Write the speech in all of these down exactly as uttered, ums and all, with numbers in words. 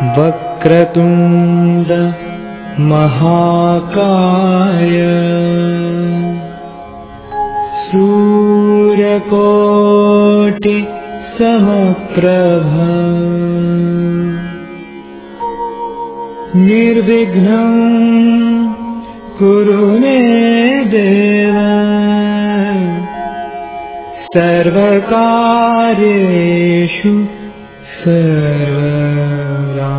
वक्रतुंड महाकाय सूर्यकोटि समप्रभा निर्विघ्नं कुरु मे देव सर्वकार्येषु सर्वदा।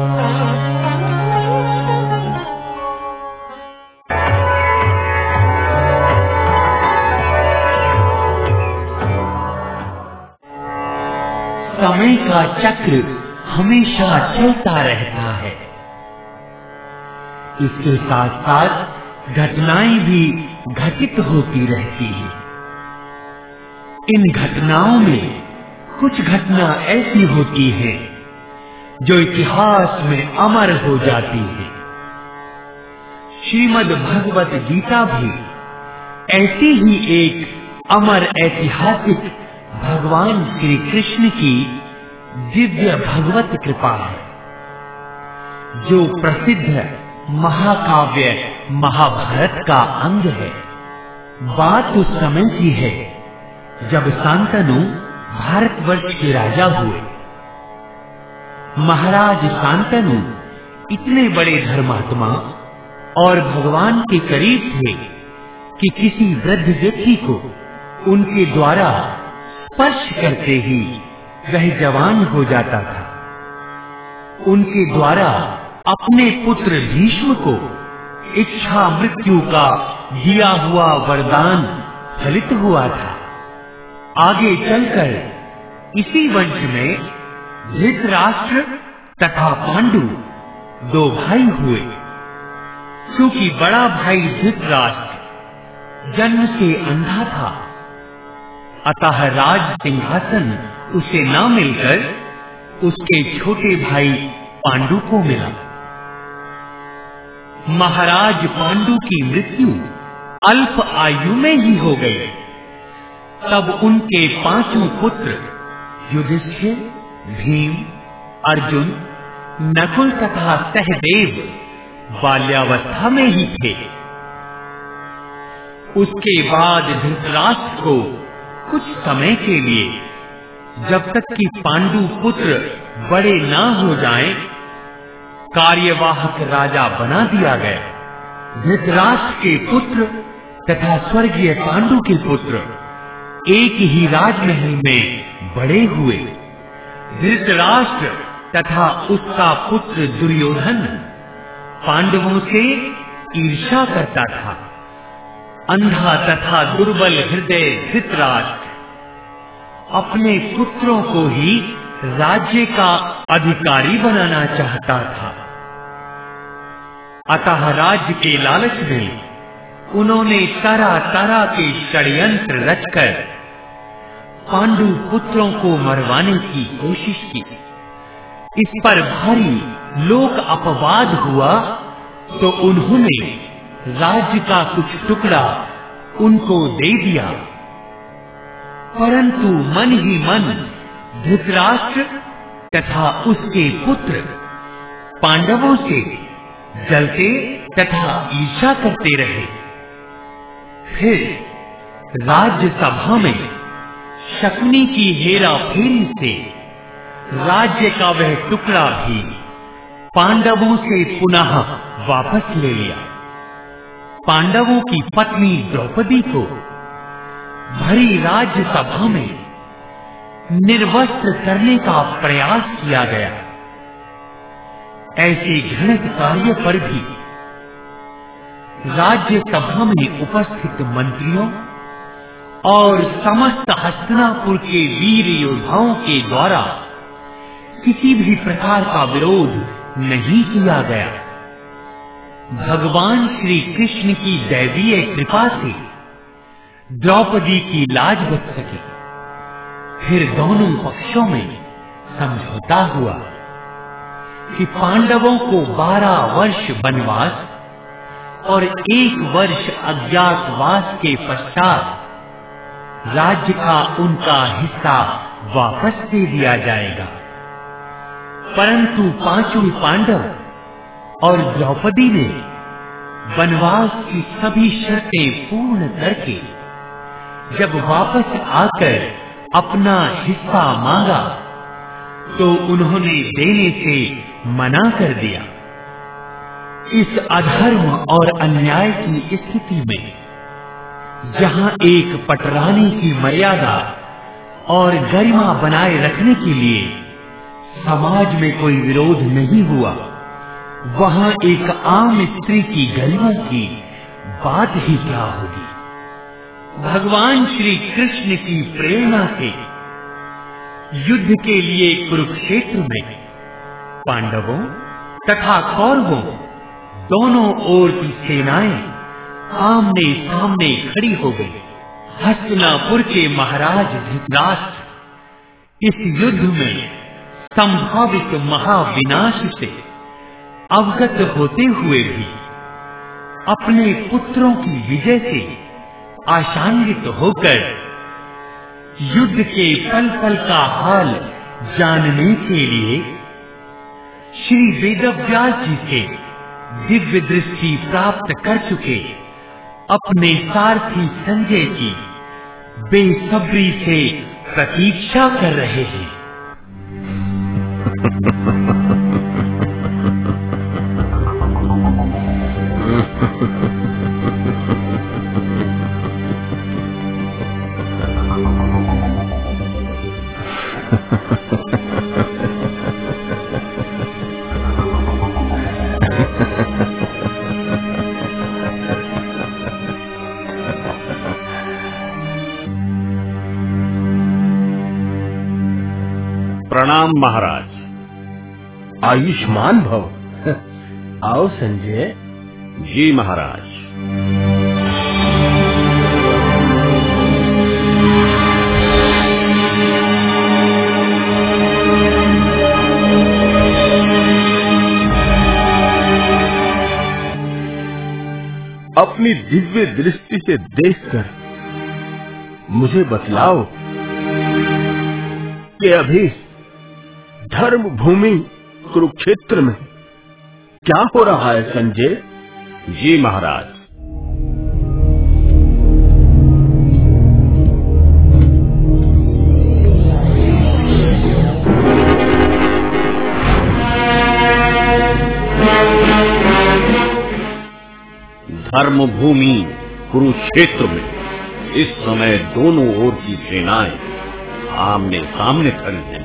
समय का चक्र हमेशा चलता रहता है। इसके साथ साथ घटनाएं भी घटित होती रहती हैं। इन घटनाओं में कुछ घटना ऐसी होती है जो इतिहास में अमर हो जाती है। श्रीमद् भगवत गीता भी ऐसी ही एक अमर ऐतिहासिक भगवान श्री कृष्ण की दिव्य भगवत कृपा है, जो प्रसिद्ध महाकाव्य महाभारत का अंग है। बात उस समय की है जब शांतनु भारतवर्ष के राजा हुए। महाराज शांतनु इतने बड़े धर्मात्मा और भगवान के करीब थे कि किसी वृद्ध व्यक्ति को उनके द्वारा स्पर्श करते ही वह जवान हो जाता था। उनके द्वारा अपने पुत्र भीष्म को इच्छा मृत्यु का दिया हुआ वरदान फलित हुआ था। आगे चलकर इसी वंश में धृतराष्ट्र तथा पांडु दो भाई हुए। क्योंकि बड़ा भाई धृतराष्ट्र जन्म से अंधा था, अतः राज सिंहासन उसे न मिलकर उसके छोटे भाई पांडु को मिला। महाराज पांडु की मृत्यु अल्प आयु में ही हो गई। तब उनके पांचों पुत्र युधिष्ठिर, भीम, अर्जुन, नकुल तथा सहदेव बाल्यावस्था में ही थे। उसके बाद धृतराष्ट्र को कुछ समय के लिए, जब तक कि पांडु पुत्र बड़े ना हो जाएं, कार्यवाहक राजा बना दिया गया। धृतराष्ट्र के पुत्र तथा स्वर्गीय पांडु के पुत्र एक ही राजमहल में बड़े हुए। धृतराष्ट्र तथा उसका पुत्र दुर्योधन पांडवों से ईर्ष्या करता था। अंधा तथा दुर्बल हृदय धृतराष्ट्र अपने पुत्रों को ही राज्य का अधिकारी बनाना चाहता था। अतः राज्य के लालच में उन्होंने तरह तरह के षड्यंत्र रचकर पांडु पुत्रों को मरवाने की कोशिश की। इस पर भारी लोक अपवाद हुआ तो उन्होंने राज्य का कुछ टुकड़ा उनको दे दिया। परंतु मन ही मन धृतराष्ट्र तथा उसके पुत्र पांडवों से जलते तथा ईर्ष्या करते रहे। फिर राज्यसभा में शकुनी की हेरा फेरी से राज्य का वह टुकड़ा भी पांडवों से पुनः वापस ले लिया। पांडवों की पत्नी द्रौपदी को भरी राज्यसभा में निर्वस्त्र करने का प्रयास किया गया। ऐसे घृणित कार्य पर भी राज्यसभा में उपस्थित मंत्रियों और समस्त हस्तिनापुर के वीर योद्धाओं के द्वारा किसी भी प्रकार का विरोध नहीं किया गया। भगवान श्री कृष्ण की दैवीय कृपा से द्रौपदी की लाज बच सकी। फिर दोनों पक्षों में समझौता हुआ कि पांडवों को बारह वर्ष वनवास और एक वर्ष अज्ञातवास के पश्चात राज्य का उनका हिस्सा वापस दे दिया जाएगा। परंतु पांचों पांडव और द्रौपदी ने वनवास की सभी शर्तें पूर्ण करके जब वापस आकर अपना हिस्सा मांगा तो उन्होंने देने से मना कर दिया। इस अधर्म और अन्याय की स्थिति में जहां एक पटरानी की मर्यादा और गरिमा बनाए रखने के लिए समाज में कोई विरोध नहीं हुआ, वहां एक आम स्त्री की गरिमा की बात ही क्या होगी। भगवान श्री कृष्ण की प्रेरणा से युद्ध के लिए कुरुक्षेत्र में पांडवों तथा कौरवों दोनों ओर की सेनाएं आमने सामने खड़ी हो गई। हस्तिनापुर के महाराज धृतराष्ट्र इस युद्ध में संभावित महाविनाश से अवगत होते हुए भी अपने पुत्रों की विजय से आशान्वित होकर युद्ध के पल पल का हाल जानने के लिए श्री वेदव्यास जी से दिव्य दृष्टि प्राप्त कर चुके अपने सारथी संजय की बेसब्री से प्रतीक्षा कर रहे हैं। प्रणाम महाराज। आयुष्मान भव। आओ संजय। जी महाराज। अपनी दिव्य दृष्टि से देखकर मुझे बतलाओ कि अभी धर्म भूमि कुरुक्षेत्र में क्या हो रहा है संजय? जी महाराज। धर्म भूमि कुरुक्षेत्र में इस समय दोनों ओर की सेनाएं आमने सामने खड़ी हैं।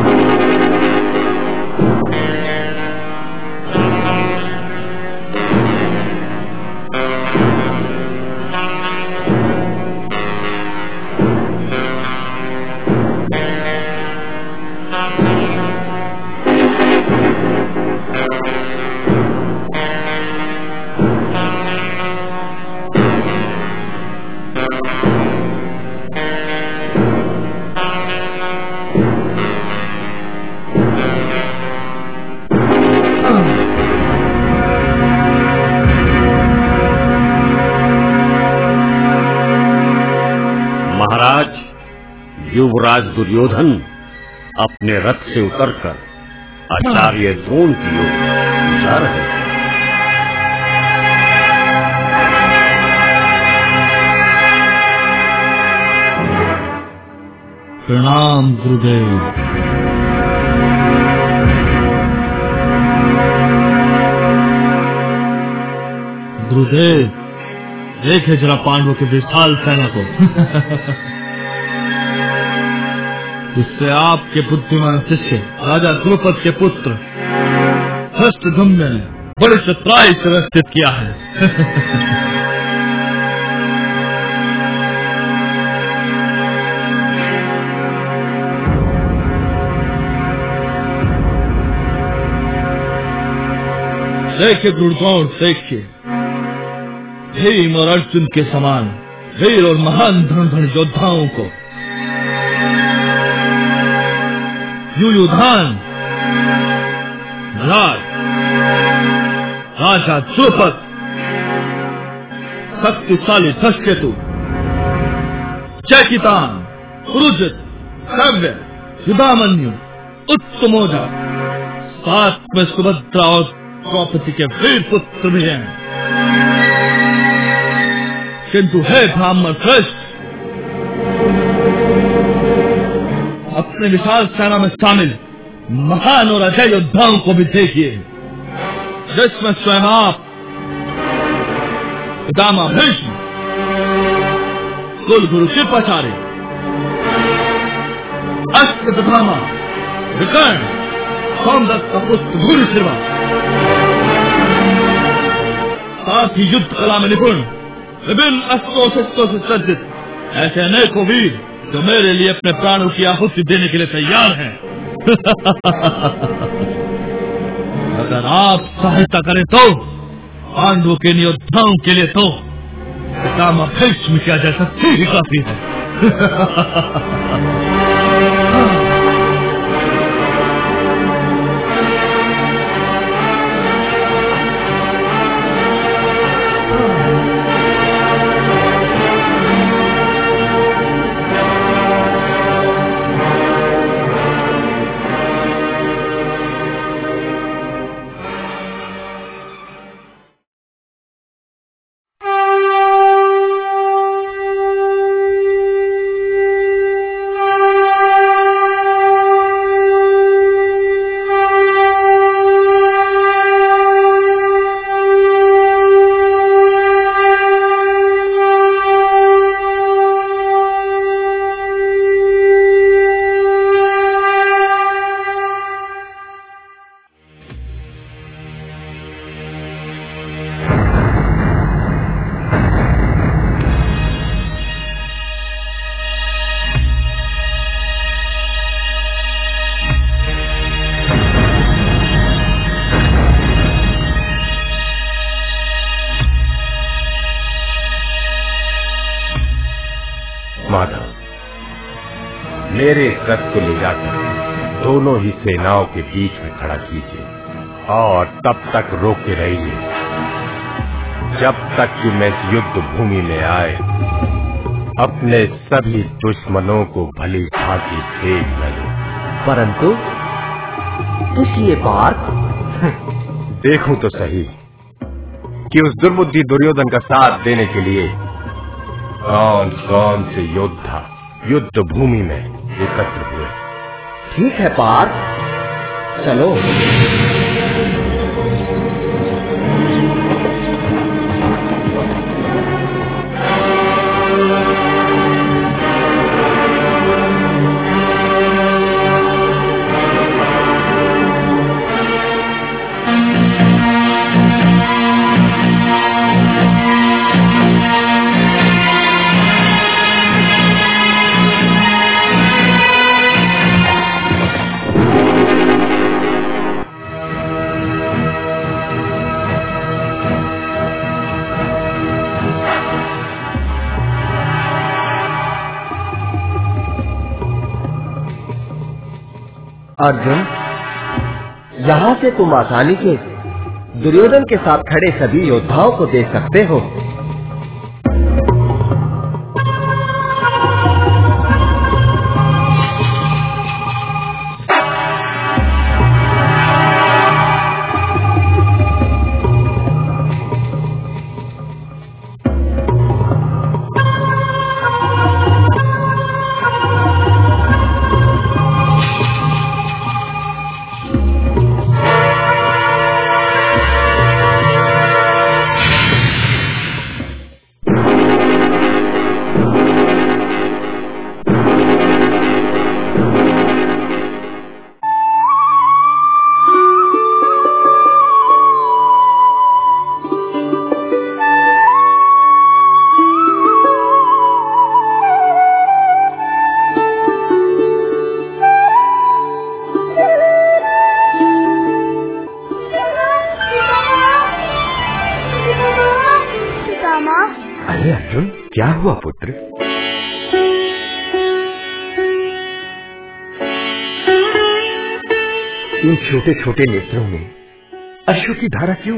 युवराज दुर्योधन अपने रथ से उतरकर आचार्य द्रोण की ओर जा रहे हैं। प्रणाम गुरुदेव। गुरुदेव देखे जरा पांडवों के विशाल सेना को। इससे आपके बुद्धिमान शिष्य राजा द्रुपद के पुत्र हस्तधम्य ने बड़े चतुराई से व्यवस्थित किया है। देखिए गुरुद्रोण, देखिए भीम और अर्जुन के समान वीर और महान धनुर्धर योद्धाओं को युयुधान, नलाद, राजा द्रुपद, शक्तिशाली धृष्टकेतु, चैकितान, पुरुजित, सव्य, युधामन्यु, उत्तमोजा, साथ में सुभद्रा और द्रौपदी के वीर पुत्र भी हैं। किंतु हे ब्राह्मण श्रेष्ठ, अपने विशाल सेना में शामिल महान और अजय योद्धाओं को भी देखिए, जिसमें स्वयं आप पितामह भीष्म, कुल गुरु कृपाचार्य, अस्त्र पितामह विकर्ण, सोमदत्त का पुत्र भूरिश्रवा, साथ ही युद्ध कला में निपुण, विभिन्न अस्त्रों शस्त्रों से सज्जित ऐसे अनेकों वीर जो मेरे लिए अपने प्राणों की आहुति देने के लिए तैयार हैं। अगर आप सहायता करें तो पांडवों के योद्धाओं के लिए तो पितामह भीष्म क्या जैसा ही काफी है। मेरे रथ को ले जाकर दोनों ही सेनाओं के बीच में खड़ा कीजिए और तब तक रोके रहिए जब तक कि मैं इस युद्ध भूमि में आए अपने सभी दुश्मनों को भली भांति देख न लूं। परंतु किस लिए पार्थ? देखूं तो सही कि उस दुर्बुद्धि दुर्योधन का साथ देने के लिए कौन कौन से योद्धा युद्ध भूमि में एकत्र हुए। ठीक है पार्थ, चलो। अर्जुन, यहाँ से तुम आसानी से दुर्योधन के साथ खड़े सभी योद्धाओं को देख सकते हो। क्या हुआ पुत्र? इन छोटे छोटे नेत्रों में अश्रु की धारा क्यों?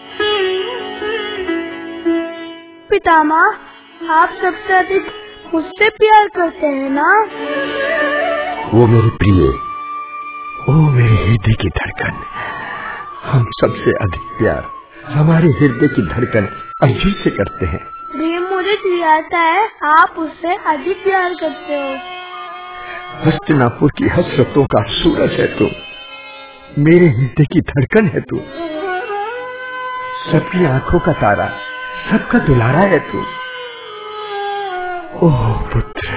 पितामह, आप सबसे अधिक मुझसे प्यार करते हैं ना? वो मेरे प्रिय ओ मेरे हृदय की धड़कन, हम सबसे अधिक प्यार हमारे हृदय की धड़कन अर्जुन से करते हैं। प्रेम मुझे चिढ़ाता है, आप उससे अधिक प्यार करते हो। हस्तिनापुर की हसरतों का सूरज है तू, मेरे हृदय की धड़कन है तू, सबकी आंखों का तारा, सबका दुलारा है तू। ओह पुत्र,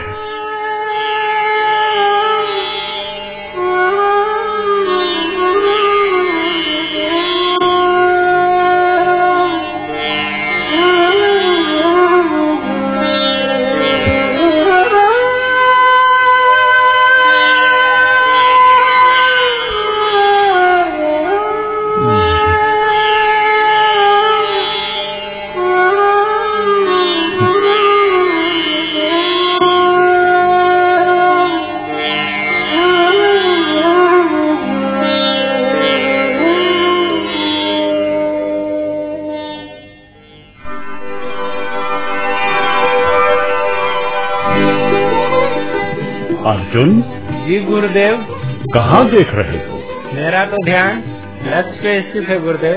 अर्जुन। जी गुरुदेव। कहाँ देख रहे हो? मेरा तो ध्यान लक्ष्य पे स्थित है गुरुदेव।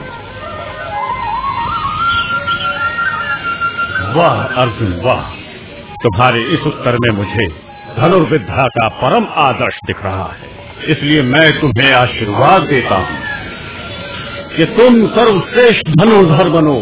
वाह अर्जुन वाह, तुम्हारे इस उत्तर में मुझे धनुर्विद्या का परम आदर्श दिख रहा है। इसलिए मैं तुम्हें आशीर्वाद देता हूँ कि तुम सर्वश्रेष्ठ धनुर्धर बनो।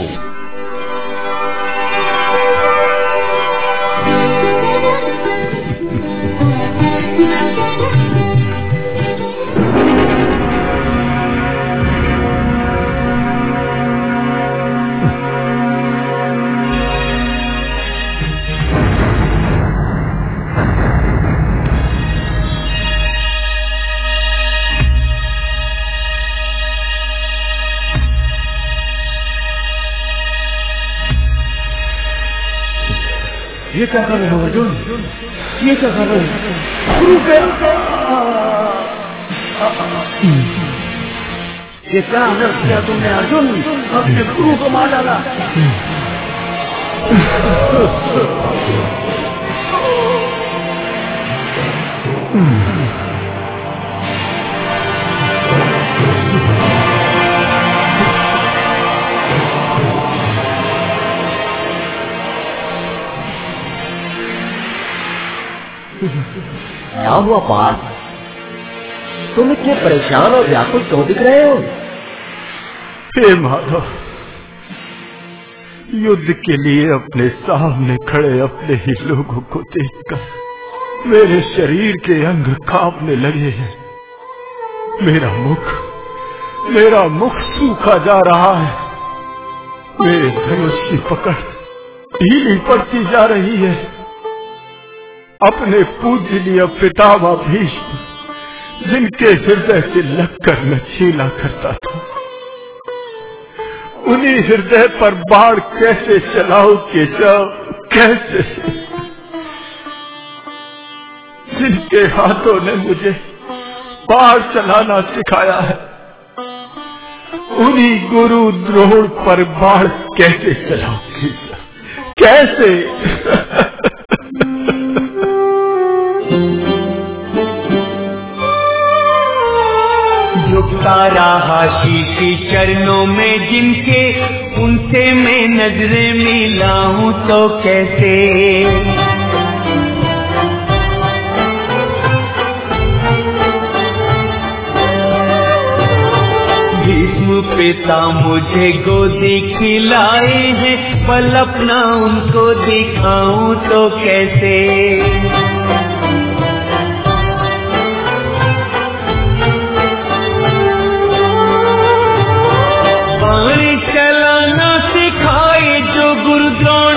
ये क्या कर रहे हो अर्जुन? ये क्या कर रहे हो? गुरु पे ये क्या अनर्थ किया तुमने अर्जुन? अपने गुरु को मार डाला। क्या हुआ पार्थ? तुम इतने परेशान और व्याकुल क्यों दिख रहे हो? हे माधव, युद्ध के लिए अपने सामने खड़े अपने ही लोगों को देखकर मेरे शरीर के अंग कांपने लगे हैं। मेरा मुख मेरा मुख सूखा जा रहा है। मेरे धनुष की पकड़ ढीली पड़ती जा रही है। अपने पूजनीय पितामह भीष्म, जिनके हृदय से लगकर मैं छीला करता था, उन्हीं हृदय पर बाण कैसे चलाऊं केशव, कैसे? जिनके हाथों ने मुझे बाण चलाना सिखाया है, उन्हीं गुरु द्रोण पर बाण कैसे चलाऊं केशव, कैसे? झुकता रहा शीशी चरणों में जिनके, उनसे मैं नजरें मिलाऊं तो कैसे? भीष्म पिता मुझे गोदी खिलाए हैं, पल अपना उनको दिखाऊं तो कैसे? बाण चलाना सिखाए जो गुरु द्रोण,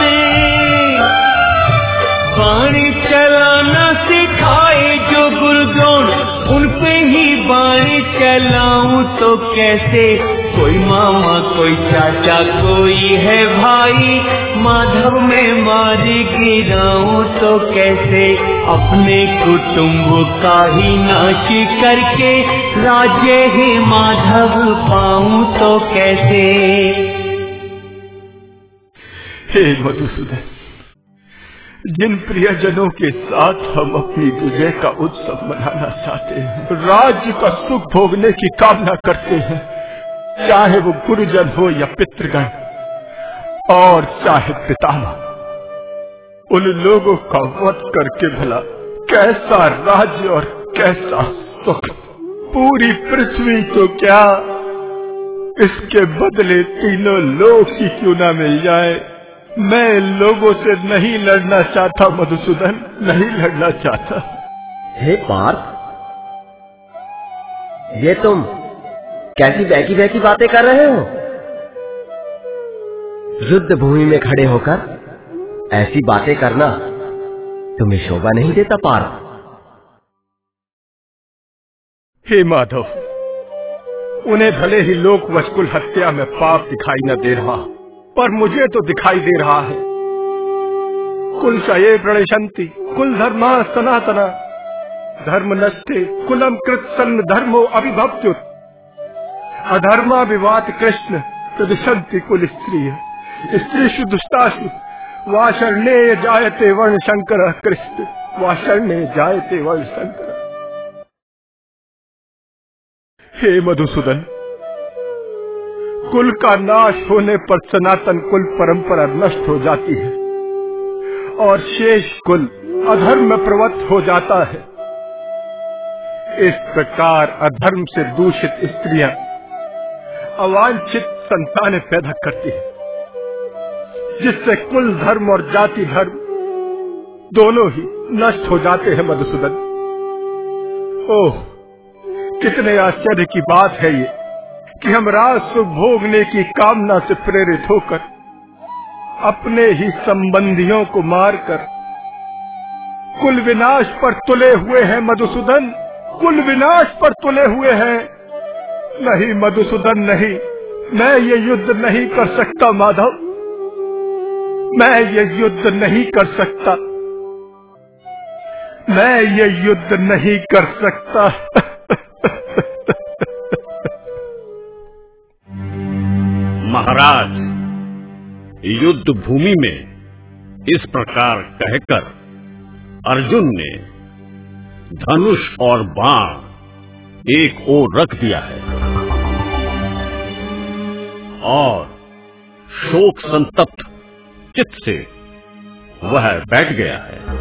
बाण चलाना सिखाए जो गुरु द्रोण, उन पे ही बाण चलाऊं तो कैसे? कोई मामा कोई चाचा कोई है भाई, माधव में मारी गिराऊं तो कैसे? अपने कुटुंब का ही नाश करके राज्य ही माधव पाऊं तो कैसे? हे मधुसूदन, जिन प्रियजनों के साथ हम अपनी विजय का उत्सव मनाना चाहते हैं, राज्य का सुख भोगने की कामना करते हैं, चाहे वो गुरुजन हो या पितृगण और चाहे पितामह, उन लोगों का वध करके भला कैसा राज्य और कैसा सुख। पूरी पृथ्वी तो क्या, इसके बदले तीनों लोक ही क्यों ना मिल जाए। मैं लोगों से नहीं लड़ना चाहता मधुसूदन, नहीं लड़ना चाहता। हे पार्थ, ये तुम कैसी बहकी बहकी बातें कर रहे हो? युद्ध भूमि में खड़े होकर ऐसी बातें करना तुम्हें शोभा नहीं देता पार्थ। हे माधव, उन्हें भले ही लोक वशकुल हत्या में पाप दिखाई न दे रहा, पर मुझे तो दिखाई दे रहा है। कुल क्षये प्रणशंति कुल धर्मा सनातना धर्म नष्टे कुलम कृत सन्न धर्मो अभिभक्त्युत अधर्मा विवात कृष्ण प्रदुषंति कुल स्त्रिय स्त्रीषु दुष्टासु वाशर्णेय जायते वर्ण शंकर कृष्ण वाशर्णेय जायते वर्ण शंकर। हे मधुसूदन, कुल का नाश होने पर सनातन कुल परंपरा नष्ट हो जाती है और शेष कुल अधर्म में प्रवृत्त हो जाता है। इस प्रकार अधर्म से दूषित स्त्रियां अवांछित संतानें पैदा करती हैं, जिससे कुल धर्म और जाति धर्म दोनों ही नष्ट हो जाते हैं मधुसूदन। ओह, कितने आश्चर्य की बात है ये कि हम राज सुख भोगने की कामना से प्रेरित होकर अपने ही संबंधियों को मारकर कुल विनाश पर तुले हुए हैं मधुसूदन, कुल विनाश पर तुले हुए हैं। नहीं मधुसूदन, नहीं, मैं ये युद्ध नहीं कर सकता माधव, मैं ये युद्ध नहीं कर सकता, मैं ये युद्ध नहीं कर सकता। महाराज, युद्ध भूमि में इस प्रकार कहकर अर्जुन ने धनुष और बाण एक ओर रख दिया है और शोक संतप्त चित्त से वह बैठ गया है।